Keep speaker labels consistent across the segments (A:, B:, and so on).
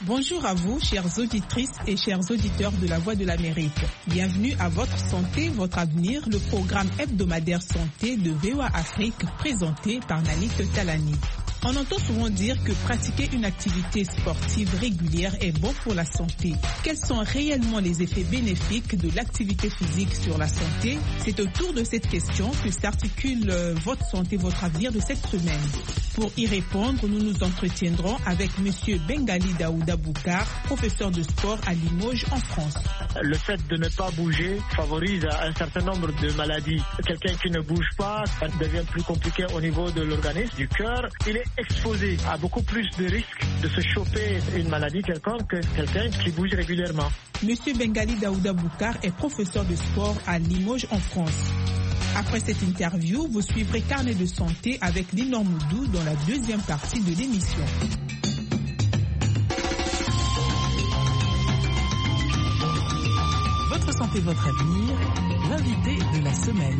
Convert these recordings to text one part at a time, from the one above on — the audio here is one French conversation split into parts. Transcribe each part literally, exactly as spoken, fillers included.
A: Bonjour à vous, chères auditrices et chers auditeurs de La Voix de l'Amérique. Bienvenue à Votre Santé, Votre Avenir, le programme hebdomadaire santé de V O A Afrique présenté par Nanik Talani. On entend souvent dire que pratiquer une activité sportive régulière est bon pour la santé. Quels sont réellement les effets bénéfiques de l'activité physique sur la santé? C'est autour de cette question que s'articule Votre Santé, Votre Avenir de cette semaine. Pour y répondre, nous nous entretiendrons avec M. Bengali Daouda Boukar, professeur de sport à Limoges en France.
B: Le fait de ne pas bouger favorise un certain nombre de maladies. Quelqu'un qui ne bouge pas, ça devient plus compliqué au niveau de l'organisme, du cœur. Il est exposé à beaucoup plus de risques de se choper une maladie quelconque que quelqu'un qui bouge régulièrement.
A: Monsieur Bengali Daouda Boukar est professeur de sport à Limoges en France. Après cette interview, vous suivrez Carnet de santé avec Linor Moudou dans la deuxième partie de l'émission. Votre santé, votre avenir, l'invité de la semaine.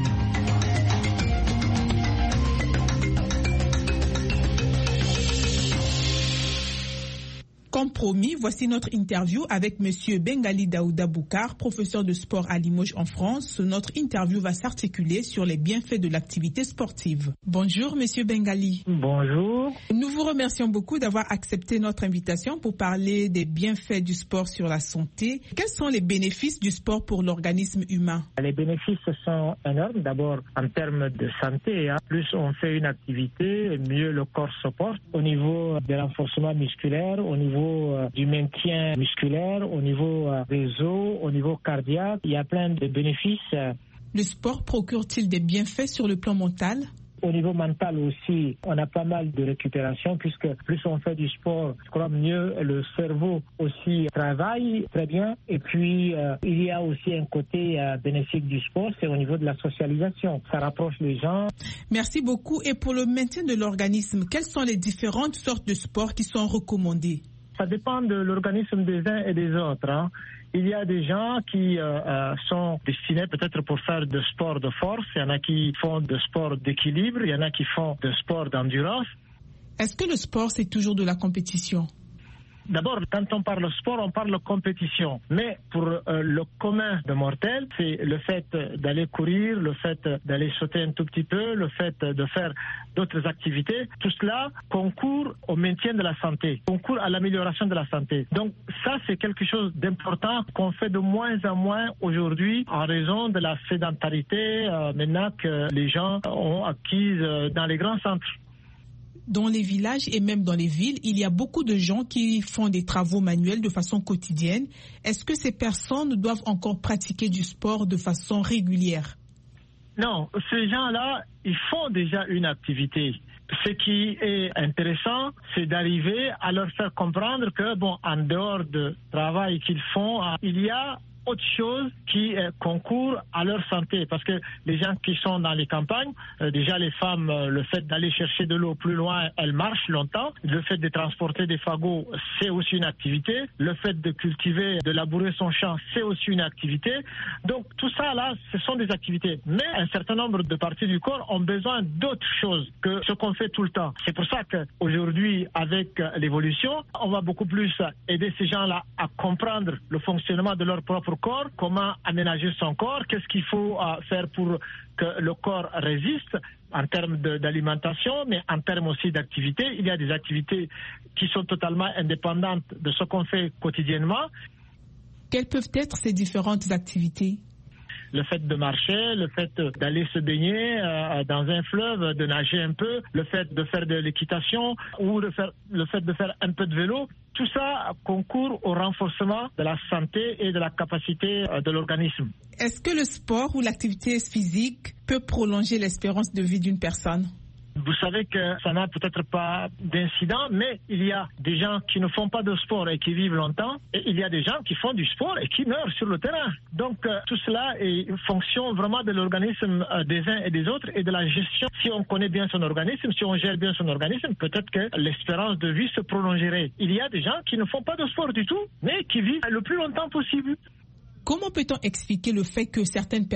A: Comme promis, voici notre interview avec Monsieur Bengali Daouda Boukar, professeur de sport à Limoges en France. Notre interview va s'articuler sur les bienfaits de l'activité sportive. Bonjour Monsieur Bengali.
B: Bonjour.
A: Nous vous remercions beaucoup d'avoir accepté notre invitation pour parler des bienfaits du sport sur la santé. Quels sont les bénéfices du sport pour l'organisme humain?
B: Les bénéfices sont énormes. D'abord en termes de santé, hein. Plus on fait une activité, mieux le corps se porte. Au niveau de renforcement musculaire, au niveau du maintien musculaire, au niveau des os, au niveau cardiaque, il y a plein de bénéfices.
A: Le sport procure-t-il des bienfaits sur le plan mental?
B: Au niveau mental aussi, on a pas mal de récupération puisque plus on fait du sport, je crois mieux le cerveau aussi travaille très bien. Et puis, euh, il y a aussi un côté euh, bénéfique du sport, c'est au niveau de la socialisation. Ça rapproche les gens.
A: Merci beaucoup. Et pour le maintien de l'organisme, quelles sont les différentes sortes de sports qui sont recommandées?
B: Ça dépend de l'organisme des uns et des autres, hein. Il y a des gens qui euh, euh, sont destinés peut-être pour faire de sport de force, il y en a qui font de sport d'équilibre, il y en a qui font de sport d'endurance.
A: Est-ce que le sport, c'est toujours de la compétition?
B: D'abord, quand on parle sport, on parle compétition. Mais pour euh, le commun de mortels, c'est le fait d'aller courir, le fait d'aller sauter un tout petit peu, le fait de faire d'autres activités. Tout cela concourt au maintien de la santé, concourt à l'amélioration de la santé. Donc ça, c'est quelque chose d'important qu'on fait de moins en moins aujourd'hui en raison de la sédentarité euh, maintenant que les gens ont acquise euh, dans les grands centres.
A: Dans les villages et même dans les villes, il y a beaucoup de gens qui font des travaux manuels de façon quotidienne. Est-ce que ces personnes doivent encore pratiquer du sport de façon régulière?
B: Non, ces gens-là, ils font déjà une activité. Ce qui est intéressant, c'est d'arriver à leur faire comprendre que, bon, en dehors du travail qu'ils font, il y a autre chose qui euh, concourt à leur santé. Parce que les gens qui sont dans les campagnes, euh, déjà les femmes, euh, le fait d'aller chercher de l'eau plus loin, elles marchent longtemps. Le fait de transporter des fagots, c'est aussi une activité. Le fait de cultiver, de labourer son champ, c'est aussi une activité. Donc tout ça là, ce sont des activités. Mais un certain nombre de parties du corps ont besoin d'autres choses que ce qu'on fait tout le temps. C'est pour ça qu'aujourd'hui, avec l'évolution, on va beaucoup plus aider ces gens-là à comprendre le fonctionnement de leur propre corps, comment aménager son corps, qu'est-ce qu'il faut euh, faire pour que le corps résiste en termes de, d'alimentation, mais en termes aussi d'activité. Il y a des activités qui sont totalement indépendantes de ce qu'on fait quotidiennement.
A: Quelles peuvent être ces différentes activités?
B: Le fait de marcher, le fait d'aller se baigner euh, dans un fleuve, de nager un peu, le fait de faire de l'équitation ou le, faire, le fait de faire un peu de vélo, tout ça concourt au renforcement de la santé et de la capacité euh, de l'organisme.
A: Est-ce que le sport ou l'activité physique peut prolonger l'espérance de vie d'une personne?
B: Vous savez que ça n'a peut-être pas d'incident, mais il y a des gens qui ne font pas de sport et qui vivent longtemps, et il y a des gens qui font du sport et qui meurent sur le terrain. Donc euh, tout cela est fonction vraiment de l'organisme euh, des uns et des autres et de la gestion. Si on connaît bien son organisme, si on gère bien son organisme, peut-être que l'espérance de vie se prolongerait. Il y a des gens qui ne font pas de sport du tout, mais qui vivent le plus longtemps possible.
A: Comment peut-on expliquer le fait que certaines personnes